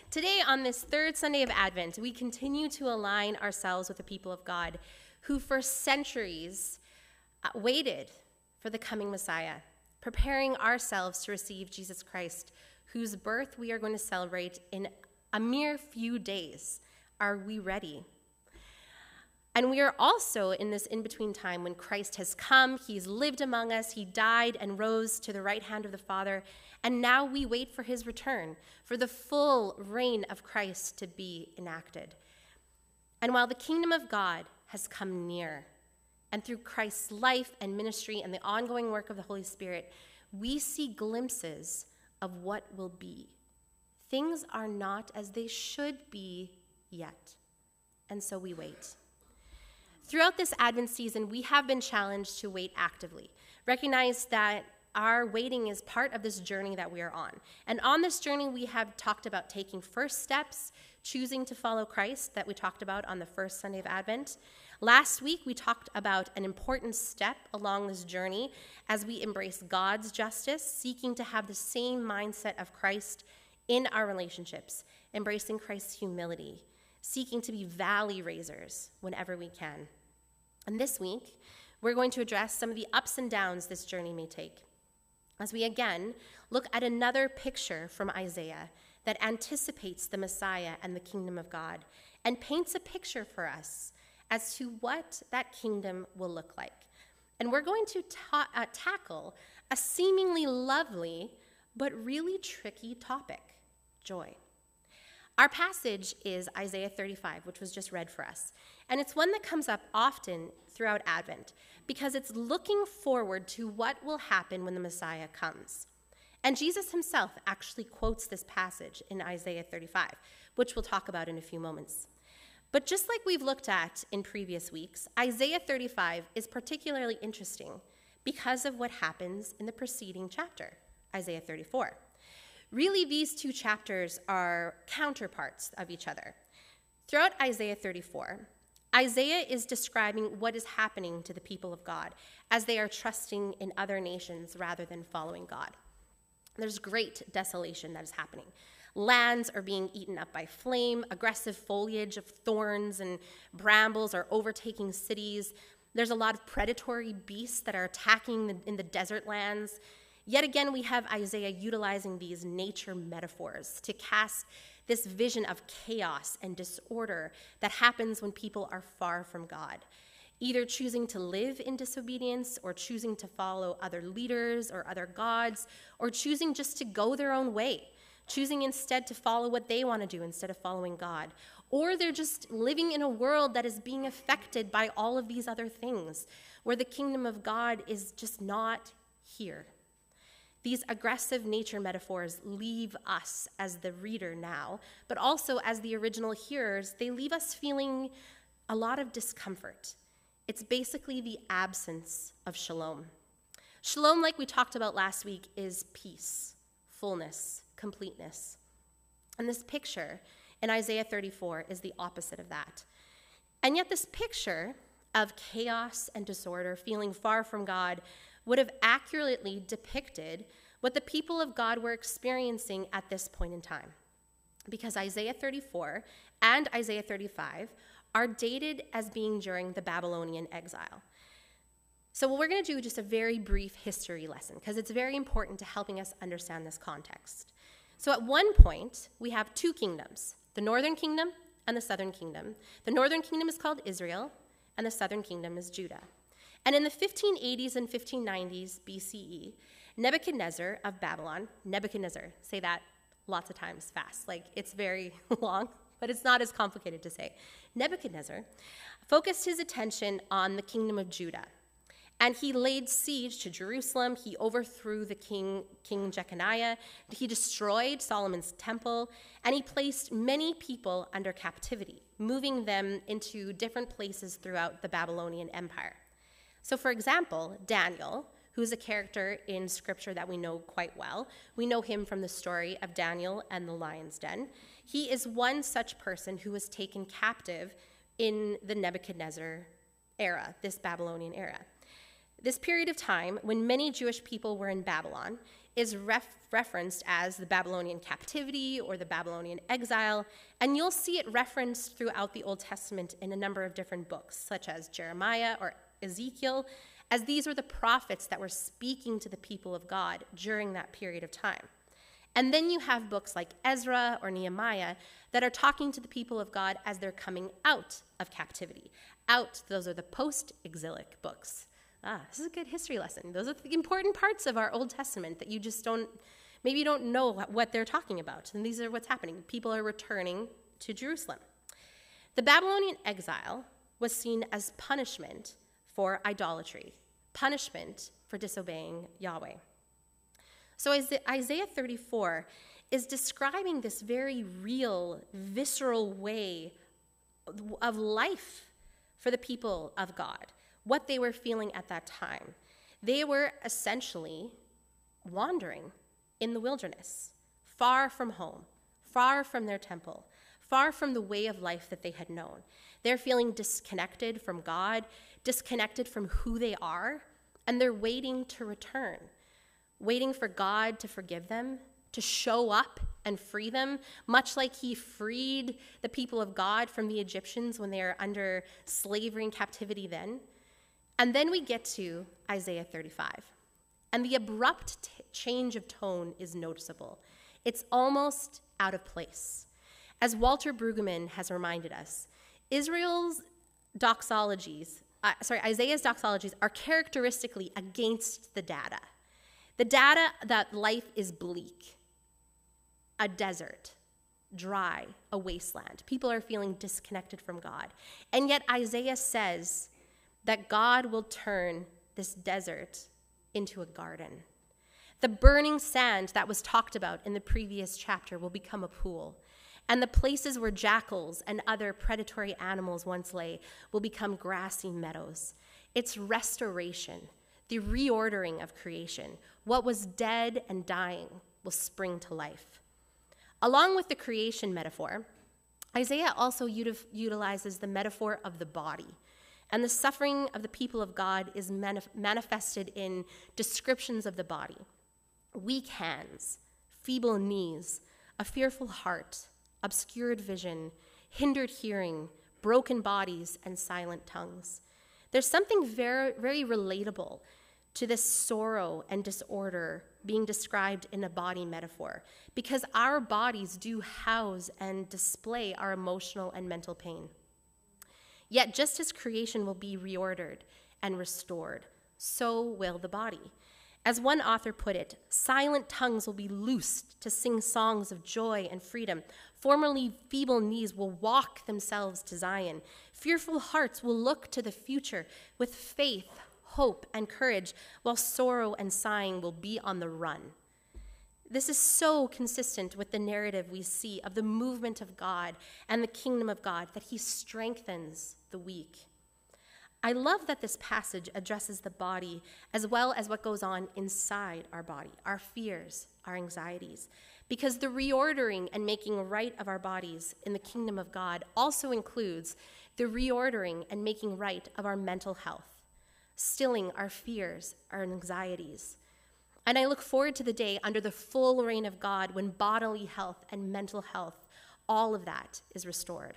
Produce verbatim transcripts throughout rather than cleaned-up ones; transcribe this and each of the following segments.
Today, on this third Sunday of Advent, we continue to align ourselves with the people of God who for centuries uh, waited for the coming Messiah, preparing ourselves to receive Jesus Christ, whose birth we are going to celebrate in a mere few days. Are we ready? And we are also in this in-between time when Christ has come, he's lived among us, he died and rose to the right hand of the Father, and now we wait for his return, for the full reign of Christ to be enacted. And while the kingdom of God has come near, and through Christ's life and ministry and the ongoing work of the Holy Spirit, we see glimpses of what will be. Things are not as they should be yet, and so we wait. Throughout this Advent season, we have been challenged to wait actively. Recognize that our waiting is part of this journey that we are on. And on this journey, we have talked about taking first steps, choosing to follow Christ, that we talked about on the first Sunday of Advent. Last week, we talked about an important step along this journey as we embrace God's justice, seeking to have the same mindset of Christ in our relationships, embracing Christ's humility, seeking to be valley raisers whenever we can. And this week, we're going to address some of the ups and downs this journey may take, as we again look at another picture from Isaiah that anticipates the Messiah and the kingdom of God and paints a picture for us as to what that kingdom will look like. And we're going to ta- uh, tackle a seemingly lovely but really tricky topic: joy. Our passage is Isaiah thirty-five, which was just read for us. And it's one that comes up often throughout Advent because it's looking forward to what will happen when the Messiah comes. And Jesus himself actually quotes this passage in Isaiah thirty-five, which we'll talk about in a few moments. But just like we've looked at in previous weeks, Isaiah thirty-five is particularly interesting because of what happens in the preceding chapter, Isaiah thirty-four. Really, these two chapters are counterparts of each other. Throughout Isaiah thirty-four, Isaiah is describing what is happening to the people of God as they are trusting in other nations rather than following God. There's great desolation that is happening. Lands are being eaten up by flame. Aggressive foliage of thorns and brambles are overtaking cities. There's a lot of predatory beasts that are attacking the, in the desert lands. Yet again, we have Isaiah utilizing these nature metaphors to cast this vision of chaos and disorder that happens when people are far from God, either choosing to live in disobedience or choosing to follow other leaders or other gods, or choosing just to go their own way, choosing instead to follow what they want to do instead of following God. Or they're just living in a world that is being affected by all of these other things, where the kingdom of God is just not here. These aggressive nature metaphors leave us as the reader now, but also as the original hearers, they leave us feeling a lot of discomfort. It's basically the absence of shalom. Shalom, like we talked about last week, is peace, fullness, completeness. And this picture in Isaiah thirty-four is the opposite of that. And yet this picture of chaos and disorder, feeling far from God, would have accurately depicted what the people of God were experiencing at this point in time. Because Isaiah thirty-four and Isaiah thirty-five are dated as being during the Babylonian exile. So what we're going to do is just a very brief history lesson, because it's very important to helping us understand this context. So at one point, we have two kingdoms, the northern kingdom and the southern kingdom. The northern kingdom is called Israel, and the southern kingdom is Judah. And in the fifteen eighties and fifteen nineties B C E, Nebuchadnezzar of Babylon, Nebuchadnezzar, say that lots of times fast, like it's very long, but it's not as complicated to say. Nebuchadnezzar focused his attention on the kingdom of Judah, and he laid siege to Jerusalem. He overthrew the king, King Jeconiah. He destroyed Solomon's temple, and he placed many people under captivity, moving them into different places throughout the Babylonian Empire. So for example, Daniel, who's a character in scripture that we know quite well, we know him from the story of Daniel and the lion's den. He is one such person who was taken captive in the Nebuchadnezzar era, this Babylonian era. This period of time, when many Jewish people were in Babylon, is ref- referenced as the Babylonian captivity or the Babylonian exile, and you'll see it referenced throughout the Old Testament in a number of different books, such as Jeremiah or Ezekiel, as these were the prophets that were speaking to the people of God during that period of time. And then you have books like Ezra or Nehemiah that are talking to the people of God as they're coming out of captivity. Out, those are the post-exilic books. Ah, this is a good history lesson. Those are the important parts of our Old Testament that you just don't, maybe you don't know what they're talking about. And these are what's happening. People are returning to Jerusalem. The Babylonian exile was seen as punishment for idolatry, punishment for disobeying Yahweh. So Isaiah thirty-four is describing this very real, visceral way of life for the people of God, what they were feeling at that time. They were essentially wandering in the wilderness, far from home, far from their temple, far from the way of life that they had known. They're feeling disconnected from God, disconnected from who they are, and they're waiting to return, waiting for God to forgive them, to show up and free them, much like he freed the people of God from the Egyptians when they are under slavery and captivity then. And then we get to Isaiah thirty-five, and the abrupt t- change of tone is noticeable. It's almost out of place. As Walter Brueggemann has reminded us, Israel's doxologies, uh, sorry, Isaiah's doxologies are characteristically against the data. The data that life is bleak, a desert, dry, a wasteland. People are feeling disconnected from God. And yet Isaiah says that God will turn this desert into a garden. The burning sand that was talked about in the previous chapter will become a pool. And the places where jackals and other predatory animals once lay will become grassy meadows. It's restoration, the reordering of creation. What was dead and dying will spring to life. Along with the creation metaphor, Isaiah also util- utilizes the metaphor of the body. And the suffering of the people of God is manif- manifested in descriptions of the body. Weak hands, feeble knees, a fearful heart, obscured vision, hindered hearing, broken bodies, and silent tongues. There's something very, very relatable to this sorrow and disorder being described in a body metaphor, because our bodies do house and display our emotional and mental pain. Yet just as creation will be reordered and restored, so will the body. As one author put it, silent tongues will be loosed to sing songs of joy and freedom. Formerly feeble knees will walk themselves to Zion. Fearful hearts will look to the future with faith, hope, and courage, while sorrow and sighing will be on the run. This is so consistent with the narrative we see of the movement of God and the kingdom of God, that he strengthens the weak. I love that this passage addresses the body as well as what goes on inside our body, our fears, our anxieties, because the reordering and making right of our bodies in the kingdom of God also includes the reordering and making right of our mental health, stilling our fears, our anxieties. And I look forward to the day under the full reign of God when bodily health and mental health, all of that is restored.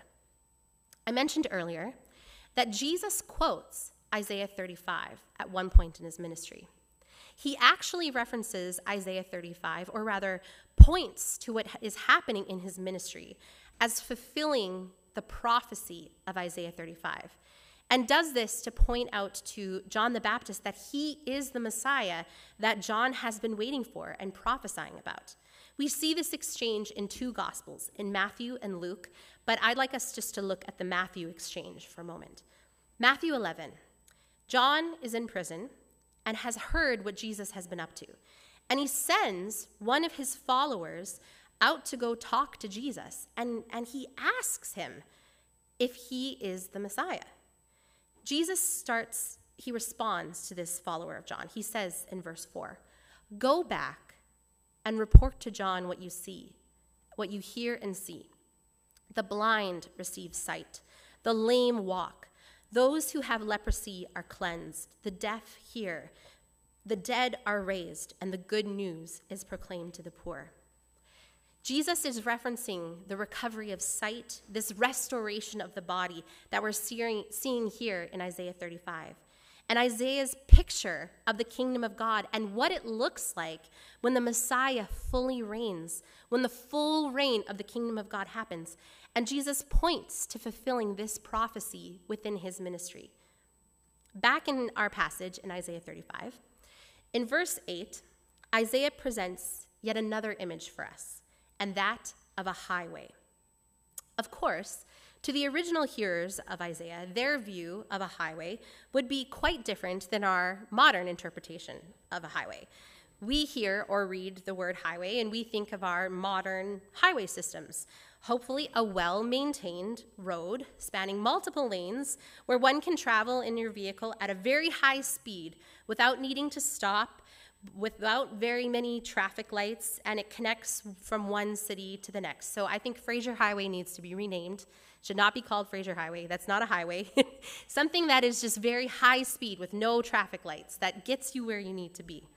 I mentioned earlier that Jesus quotes Isaiah thirty-five at one point in his ministry. He actually references Isaiah thirty-five, or rather points to what is happening in his ministry as fulfilling the prophecy of Isaiah thirty-five, and does this to point out to John the Baptist that he is the Messiah that John has been waiting for and prophesying about. We see this exchange in two Gospels, in Matthew and Luke, but I'd like us just to look at the Matthew exchange for a moment. Matthew eleven, John is in prison and has heard what Jesus has been up to, and he sends one of his followers out to go talk to Jesus, and, and he asks him if he is the Messiah. Jesus starts, he responds to this follower of John. He says in verse four, "Go back and report to John what you see, what you hear and see. The blind receive sight, the lame walk, Those who have leprosy are cleansed, the deaf hear, the dead are raised, and the good news is proclaimed to the poor. Jesus is referencing the recovery of sight, this restoration of the body that we're seeing, seeing here in Isaiah thirty-five. And Isaiah's picture of the kingdom of God and what it looks like when the Messiah fully reigns, when the full reign of the kingdom of God happens. And Jesus points to fulfilling this prophecy within his ministry. Back in our passage in Isaiah thirty-five, in verse eight, Isaiah presents yet another image for us, and that of a highway. Of course, to the original hearers of Isaiah, their view of a highway would be quite different than our modern interpretation of a highway. We hear or read the word highway, and we think of our modern highway systems. Hopefully a well-maintained road spanning multiple lanes where one can travel in your vehicle at a very high speed without needing to stop, without very many traffic lights, and it connects from one city to the next. So I think Fraser Highway needs to be renamed. Should not be called Fraser Highway. That's not a highway. Something that is just very high speed with no traffic lights that gets you where you need to be.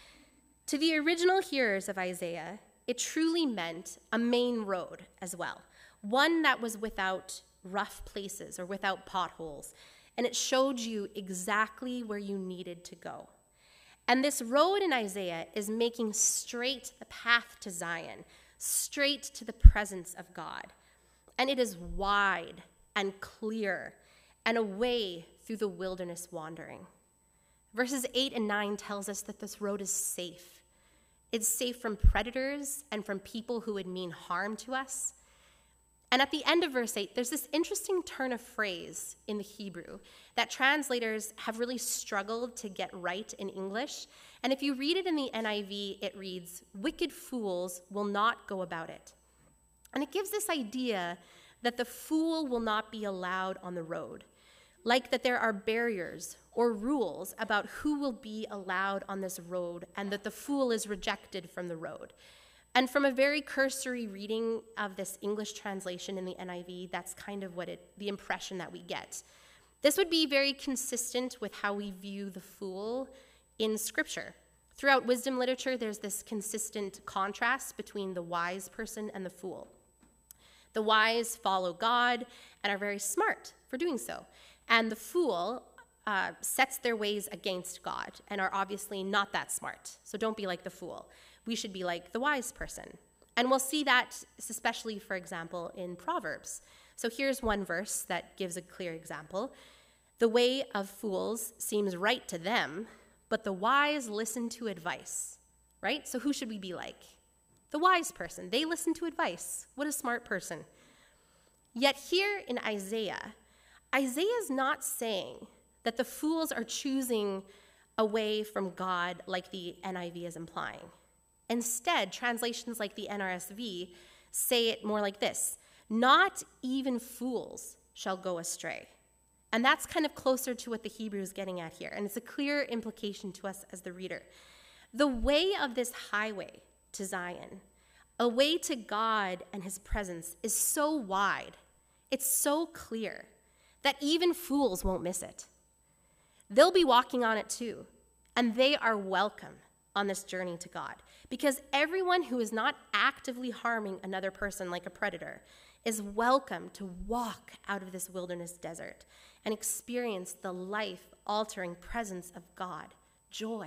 To the original hearers of Isaiah, it truly meant a main road as well, one that was without rough places or without potholes, and it showed you exactly where you needed to go. And this road in Isaiah is making straight the path to Zion, straight to the presence of God. And it is wide and clear and a way through the wilderness wandering. Verses eight and nine tells us that this road is safe. It's safe from predators and from people who would mean harm to us. And at the end of verse eight, there's this interesting turn of phrase in the Hebrew that translators have really struggled to get right in English. And if you read it in the N I V, it reads, "Wicked fools will not go about it." And it gives this idea that the fool will not be allowed on the road, like that there are barriers or rules about who will be allowed on this road and that the fool is rejected from the road. And from a very cursory reading of this English translation in the N I V, that's kind of what it, the impression that we get. This would be very consistent with how we view the fool in Scripture. Throughout wisdom literature, there's this consistent contrast between the wise person and the fool. The wise follow God and are very smart for doing so. And the fool uh, sets their ways against God and are obviously not that smart. So don't be like the fool. We should be like the wise person. And we'll see that especially, for example, in Proverbs. So here's one verse that gives a clear example. "The way of fools seems right to them, but the wise listen to advice." Right? So who should we be like? The wise person. They listen to advice. What a smart person. Yet here in Isaiah, Isaiah is not saying that the fools are choosing away from God like the N I V is implying. Instead, translations like the N R S V say it more like this: "Not even fools shall go astray." And that's kind of closer to what the Hebrew is getting at here, and it's a clear implication to us as the reader. The way of this highway to Zion, a way to God and his presence, is so wide, it's so clear, that even fools won't miss it. They'll be walking on it too, and they are welcome on this journey to God, because everyone who is not actively harming another person like a predator is welcome to walk out of this wilderness desert and experience the life-altering presence of God, joy.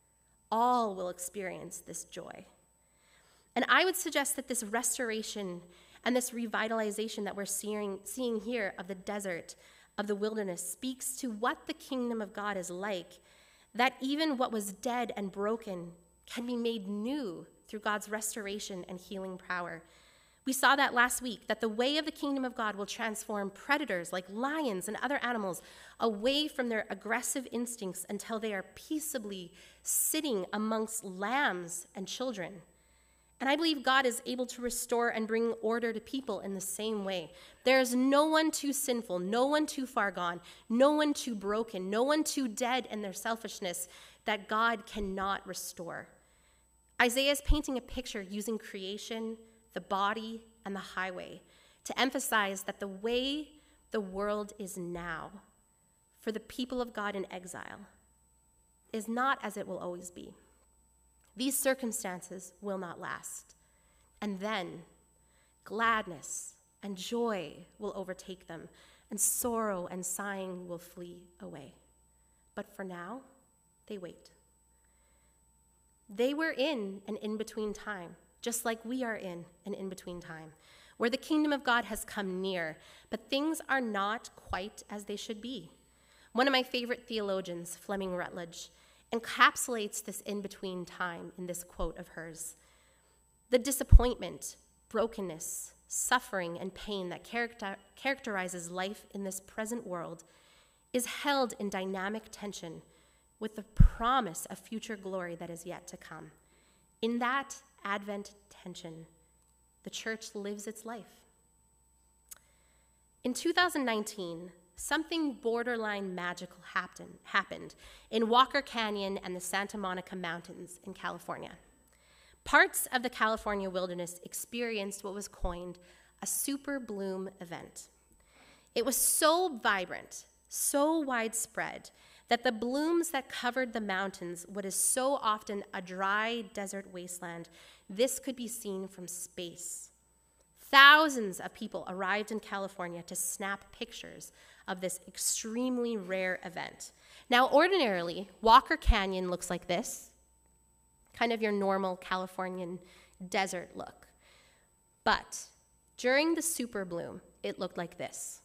All will experience this joy. And I would suggest that this restoration and this revitalization that we're seeing, seeing here of the desert, of the wilderness, speaks to what the kingdom of God is like, that even what was dead and broken can be made new through God's restoration and healing power. We saw that last week, that the way of the kingdom of God will transform predators like lions and other animals away from their aggressive instincts until they are peaceably sitting amongst lambs and children. And I believe God is able to restore and bring order to people in the same way. There is no one too sinful, no one too far gone, no one too broken, no one too dead in their selfishness that God cannot restore. Isaiah is painting a picture using creation, the body, and the highway to emphasize that the way the world is now for the people of God in exile is not as it will always be. These circumstances will not last. And then gladness and joy will overtake them, and sorrow and sighing will flee away. But for now, they wait. They were in an in-between time, just like we are in an in-between time, where the kingdom of God has come near, but things are not quite as they should be. One of my favorite theologians, Fleming Rutledge, encapsulates this in-between time in this quote of hers. The disappointment, brokenness, suffering, and pain that character- characterizes life in this present world is held in dynamic tension with the promise of future glory that is yet to come. In that Advent tension, the church lives its life. In two thousand nineteen, something borderline magical happen, happened in Walker Canyon and the Santa Monica Mountains in California. Parts of the California wilderness experienced what was coined a super bloom event. It was so vibrant, so widespread, that the blooms that covered the mountains, what is so often a dry desert wasteland, this could be seen from space. Thousands of people arrived in California to snap pictures of this extremely rare event. Now, ordinarily, Walker Canyon looks like this, kind of your normal Californian desert look. But during the super bloom, it looked like this.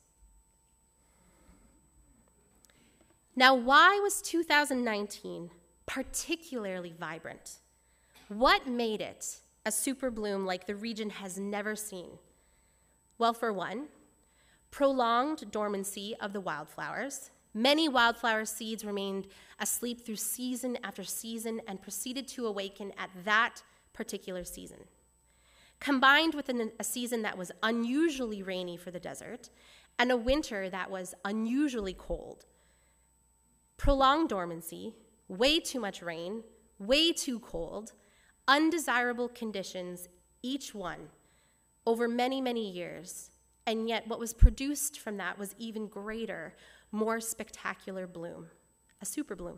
Now, why was two thousand nineteen particularly vibrant? What made it a super bloom like the region has never seen? Well, for one, prolonged dormancy of the wildflowers. Many wildflower seeds remained asleep through season after season and proceeded to awaken at that particular season. Combined with an, a season that was unusually rainy for the desert and a winter that was unusually cold. Prolonged dormancy, way too much rain, way too cold, undesirable conditions, each one, over many, many years. And yet what was produced from that was even greater, more spectacular bloom, a super bloom.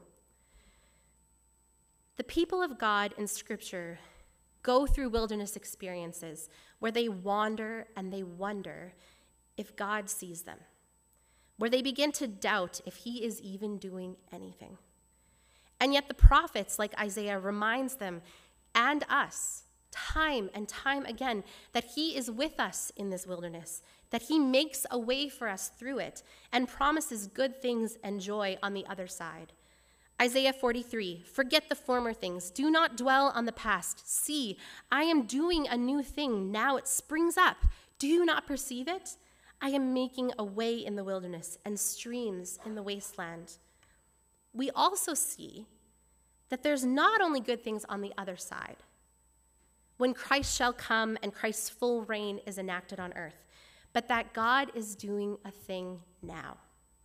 The people of God in Scripture go through wilderness experiences where they wander and they wonder if God sees them, where they begin to doubt if he is even doing anything. And yet the prophets like Isaiah reminds them and us time and time again that he is with us in this wilderness, that he makes a way for us through it and promises good things and joy on the other side. Isaiah forty-three, forget the former things. Do not dwell on the past. See, I am doing a new thing. Now it springs up. Do you not perceive it? I am making a way in the wilderness and streams in the wasteland. We also see that there's not only good things on the other side, when Christ shall come and Christ's full reign is enacted on earth, but that God is doing a thing now.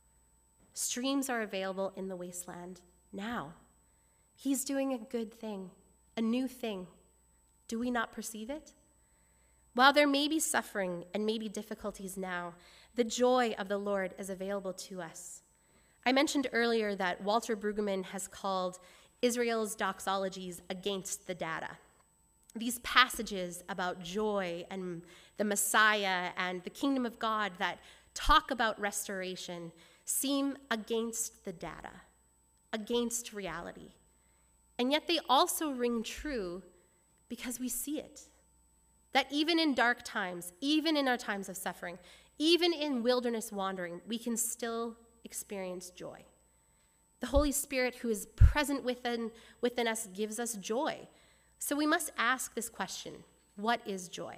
Streams are available in the wasteland now. He's doing a good thing, a new thing. Do we not perceive it? While there may be suffering and maybe difficulties now, the joy of the Lord is available to us. I mentioned earlier that Walter Brueggemann has called Israel's doxologies against the data. These passages about joy and the Messiah and the kingdom of God that talk about restoration seem against the data, against reality. And yet they also ring true because we see it. That even in dark times, even in our times of suffering, even in wilderness wandering, we can still experience joy. The Holy Spirit who is present within, within us gives us joy. So we must ask this question, what is joy?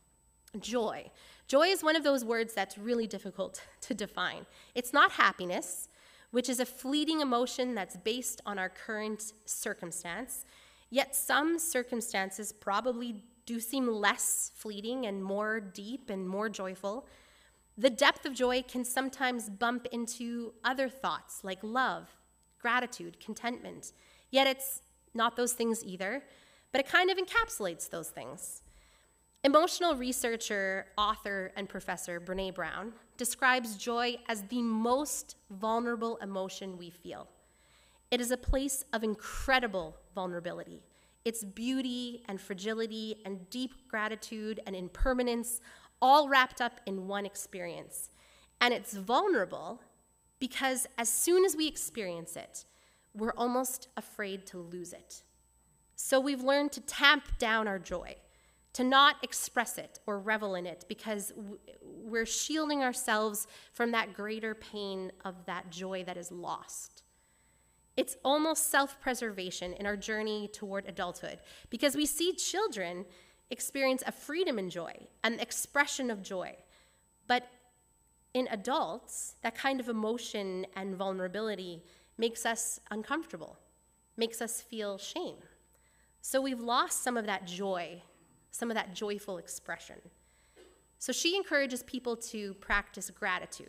Joy. Joy is one of those words that's really difficult to define. It's not happiness, which is a fleeting emotion that's based on our current circumstance, yet some circumstances probably do seem less fleeting and more deep and more joyful. The depth of joy can sometimes bump into other thoughts like love, gratitude, contentment, yet it's not those things either, but it kind of encapsulates those things. Emotional researcher, author, and professor Brené Brown describes joy as the most vulnerable emotion we feel. It is a place of incredible vulnerability. Its beauty and fragility and deep gratitude and impermanence all wrapped up in one experience. And it's vulnerable because as soon as we experience it, we're almost afraid to lose it. So we've learned to tamp down our joy, to not express it or revel in it because we're shielding ourselves from that greater pain of that joy that is lost. It's almost self-preservation in our journey toward adulthood because we see children experience a freedom in joy, an expression of joy. But in adults, that kind of emotion and vulnerability makes us uncomfortable, makes us feel shame. So we've lost some of that joy, some of that joyful expression. So she encourages people to practice gratitude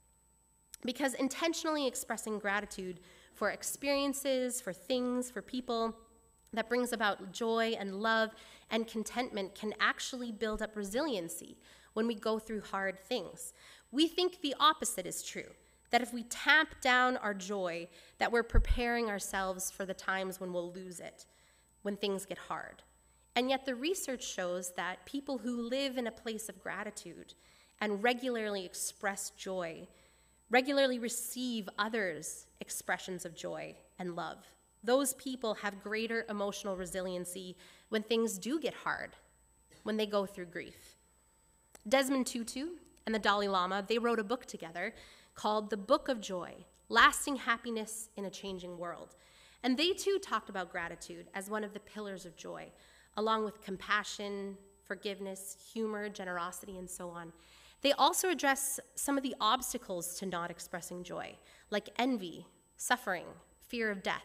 because intentionally expressing gratitude for experiences, for things, for people, that brings about joy and love and contentment can actually build up resiliency when we go through hard things. We think the opposite is true, that if we tamp down our joy, that we're preparing ourselves for the times when we'll lose it, when things get hard. And yet the research shows that people who live in a place of gratitude and regularly express joy, regularly receive others' expressions of joy and love. Those people have greater emotional resiliency when things do get hard, when they go through grief. Desmond Tutu and the Dalai Lama, they wrote a book together called The Book of Joy, Lasting Happiness in a Changing World. And they too talked about gratitude as one of the pillars of joy, along with compassion, forgiveness, humor, generosity, and so on. They also address some of the obstacles to not expressing joy, like envy, suffering, fear of death.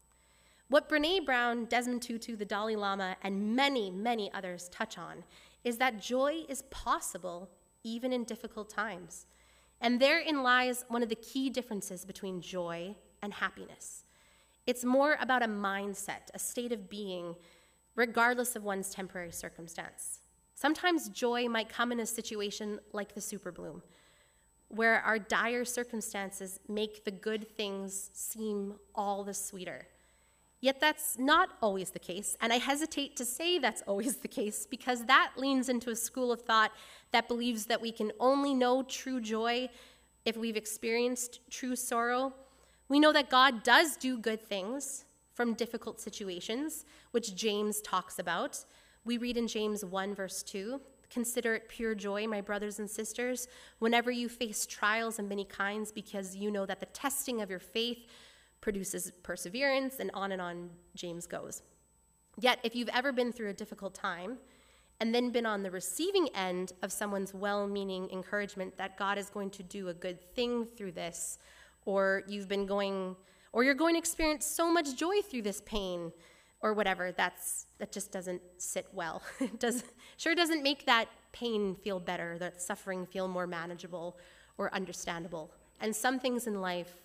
What Brené Brown, Desmond Tutu, the Dalai Lama, and many, many others touch on is that joy is possible even in difficult times. And therein lies one of the key differences between joy and happiness. It's more about a mindset, a state of being, regardless of one's temporary circumstance. Sometimes joy might come in a situation like the superbloom, where our dire circumstances make the good things seem all the sweeter. Yet that's not always the case, and I hesitate to say that's always the case because that leans into a school of thought that believes that we can only know true joy if we've experienced true sorrow. We know that God does do good things from difficult situations, which James talks about. We read in James one, verse two, "Consider it pure joy, my brothers and sisters, whenever you face trials of many kinds, because you know that the testing of your faith produces perseverance," and on and on James goes. Yet, if you've ever been through a difficult time and then been on the receiving end of someone's well-meaning encouragement that God is going to do a good thing through this, or you've been going, or you're going to experience so much joy through this pain, or whatever, that's that just doesn't sit well. It does, sure doesn't make that pain feel better, that suffering feel more manageable or understandable. And some things in life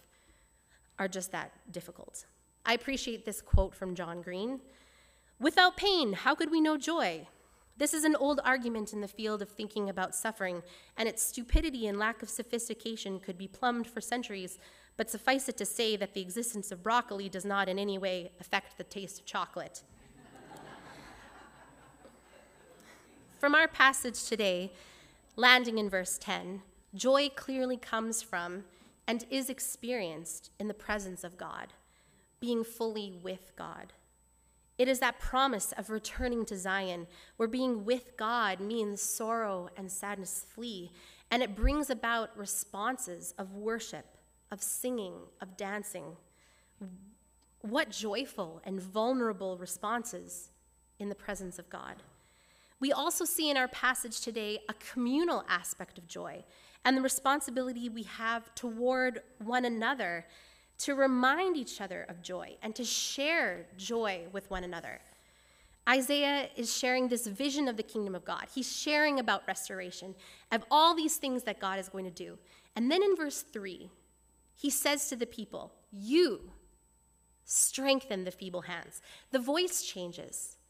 are just that difficult. I appreciate this quote from John Green. "Without pain, how could we know joy?" This is an old argument in the field of thinking about suffering, and its stupidity and lack of sophistication could be plumbed for centuries, but suffice it to say that the existence of broccoli does not in any way affect the taste of chocolate. From our passage today, landing in verse ten, joy clearly comes from and is experienced in the presence of God, being fully with God. It is that promise of returning to Zion, where being with God means sorrow and sadness flee, and it brings about responses of worship, of singing, of dancing. What joyful and vulnerable responses in the presence of God. We also see in our passage today a communal aspect of joy and the responsibility we have toward one another to remind each other of joy and to share joy with one another. Isaiah is sharing this vision of the kingdom of God. He's sharing about restoration, of all these things that God is going to do. And then in verse three, he says to the people, "You strengthen the feeble hands." The voice changes.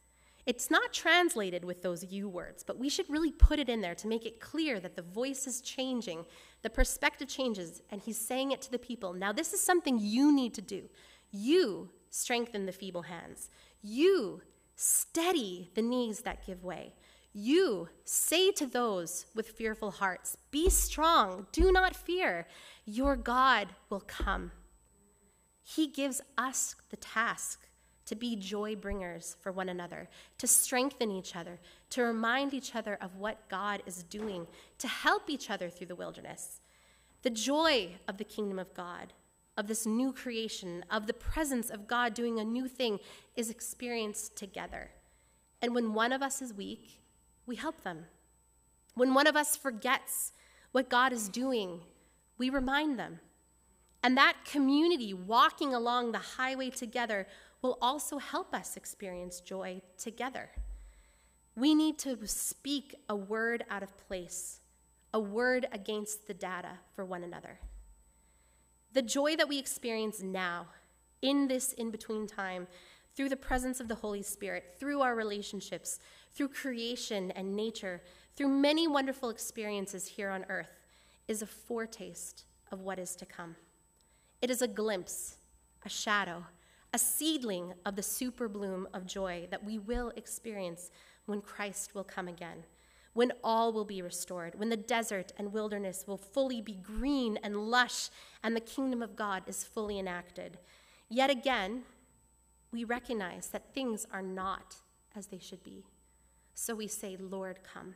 It's not translated with those you words, but we should really put it in there to make it clear that the voice is changing, the perspective changes, and he's saying it to the people. Now, this is something you need to do. You strengthen the feeble hands. You steady the knees that give way. You say to those with fearful hearts, be strong, do not fear. Your God will come. He gives us the task to be joy bringers for one another, to strengthen each other, to remind each other of what God is doing, to help each other through the wilderness. The joy of the kingdom of God, of this new creation, of the presence of God doing a new thing, is experienced together. And when one of us is weak, we help them. When one of us forgets what God is doing, we remind them. And that community walking along the highway together will also help us experience joy together. We need to speak a word out of place, a word against the data for one another. The joy that we experience now, in this in-between time, through the presence of the Holy Spirit, through our relationships, through creation and nature, through many wonderful experiences here on earth, is a foretaste of what is to come. It is a glimpse, a shadow, a seedling of the super bloom of joy that we will experience when Christ will come again, when all will be restored, when the desert and wilderness will fully be green and lush, and the kingdom of God is fully enacted. Yet again, we recognize that things are not as they should be. So we say, Lord, come.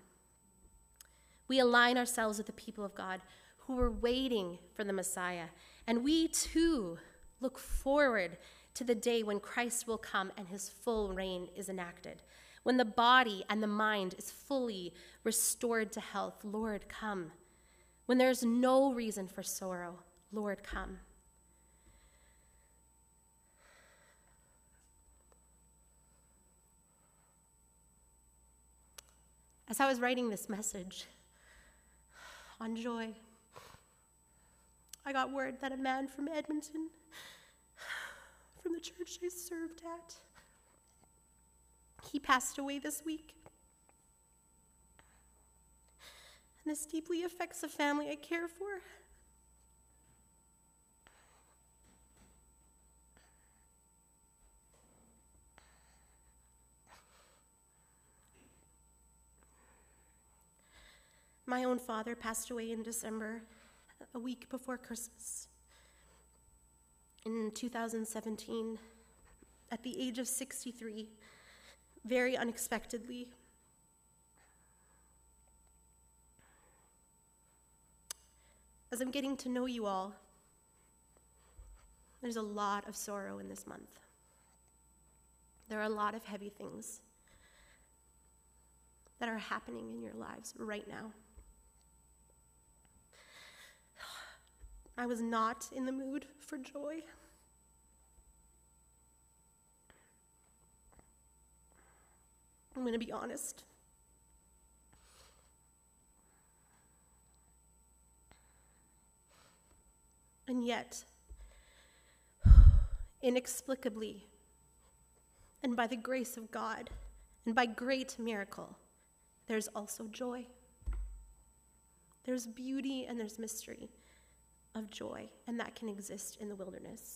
We align ourselves with the people of God who are waiting for the Messiah, and we too look forward to the day when Christ will come and his full reign is enacted, when the body and the mind is fully restored to health. Lord, come. When there is no reason for sorrow, Lord, come. As I was writing this message on joy, I got word that a man from Edmonton, from the church I served at, he passed away this week. And this deeply affects a family I care for. My own father passed away in December, a week before Christmas, in two thousand seventeen, at the age of sixty-three, very unexpectedly. As I'm getting to know you all, there's a lot of sorrow in this month. There are a lot of heavy things that are happening in your lives right now. I was not in the mood for joy. I'm going to be honest. And yet, inexplicably, and by the grace of God, and by great miracle, there's also joy. There's beauty and there's mystery of joy, and that can exist in the wilderness.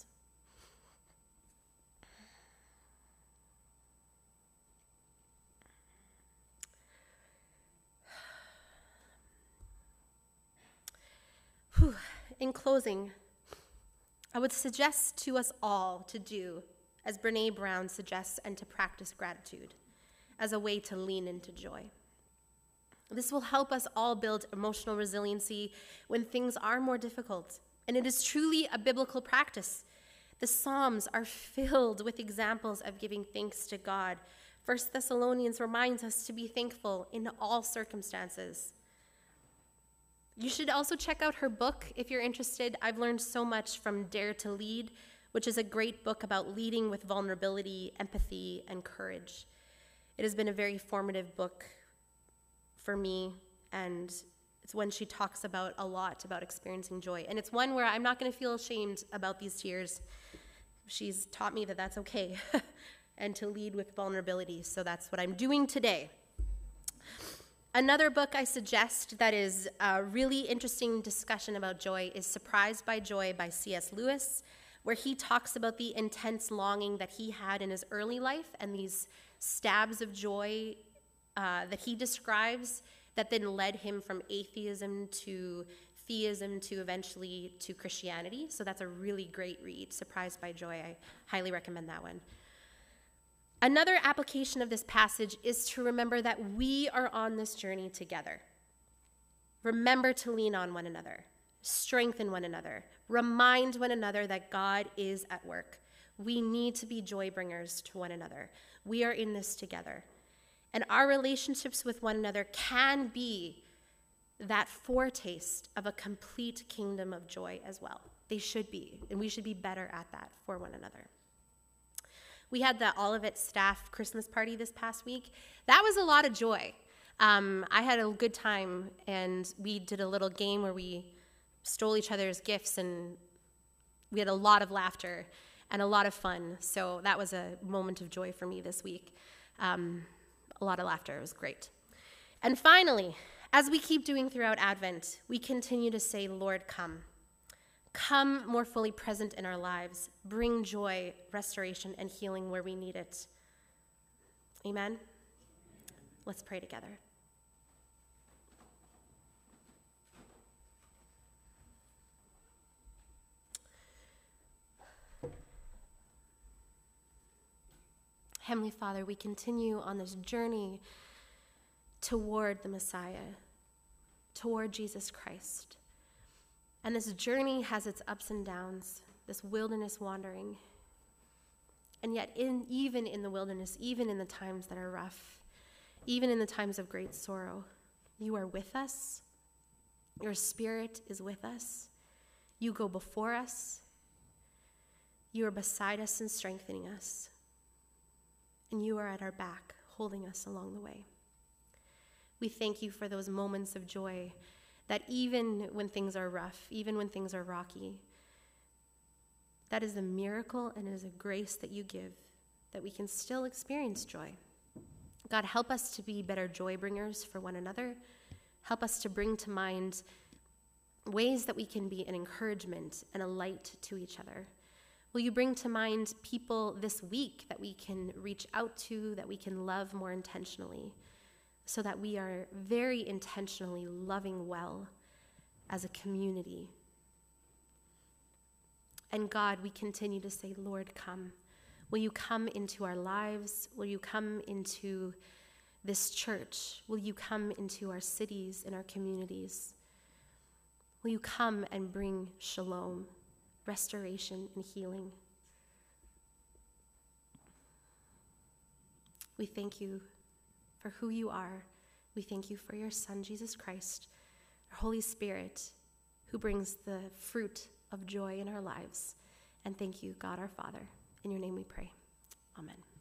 Whew. In closing, I would suggest to us all to do as Brene Brown suggests, and to practice gratitude as a way to lean into joy. This will help us all build emotional resiliency when things are more difficult, and it is truly a biblical practice. The Psalms are filled with examples of giving thanks to God. First Thessalonians reminds us to be thankful in all circumstances. You should also check out her book if you're interested. I've learned so much from Dare to Lead, which is a great book about leading with vulnerability, empathy, and courage. It has been a very formative book for me, and it's one she talks about a lot about experiencing joy. And it's one where I'm not going to feel ashamed about these tears. She's taught me that that's okay. and to lead with vulnerability. So that's what I'm doing today. Another book I suggest that is a really interesting discussion about joy is Surprised by Joy by C S Lewis, where he talks about the intense longing that he had in his early life and these stabs of joy uh, that he describes that then led him from atheism to theism to eventually to Christianity. So that's a really great read, Surprised by Joy. I highly recommend that one. Another application of this passage is to remember that we are on this journey together. Remember to lean on one another, strengthen one another, remind one another that God is at work. We need to be joy bringers to one another. We are in this together. And our relationships with one another can be that foretaste of a complete kingdom of joy as well. They should be, and we should be better at that for one another. We had the Olivet staff Christmas party this past week. That was a lot of joy. Um, I had a good time, and we did a little game where we stole each other's gifts, and we had a lot of laughter and a lot of fun. So that was a moment of joy for me this week. Um, a lot of laughter. It was great. And finally, as we keep doing throughout Advent, we continue to say, Lord, come. Come more fully present in our lives. Bring joy, restoration, and healing where we need it. Amen? Let's pray together. Heavenly Father, we continue on this journey toward the Messiah, toward Jesus Christ. And this journey has its ups and downs, this wilderness wandering. And yet, in, even in the wilderness, even in the times that are rough, even in the times of great sorrow, you are with us. Your Spirit is with us. You go before us. You are beside us and strengthening us. And you are at our back, holding us along the way. We thank you for those moments of joy that even when things are rough, even when things are rocky, that is a miracle and it is a grace that you give, that we can still experience joy. God, help us to be better joy bringers for one another. Help us to bring to mind ways that we can be an encouragement and a light to each other. Will you bring to mind people this week that we can reach out to, that we can love more intentionally, so that we are very intentionally loving well as a community. And God, we continue to say, Lord, come. Will you come into our lives? Will you come into this church? Will you come into our cities and our communities? Will you come and bring shalom, restoration, and healing? We thank you for who you are. We thank you for your Son, Jesus Christ, our Holy Spirit, who brings the fruit of joy in our lives. And thank you, God our Father. In your name we pray. Amen.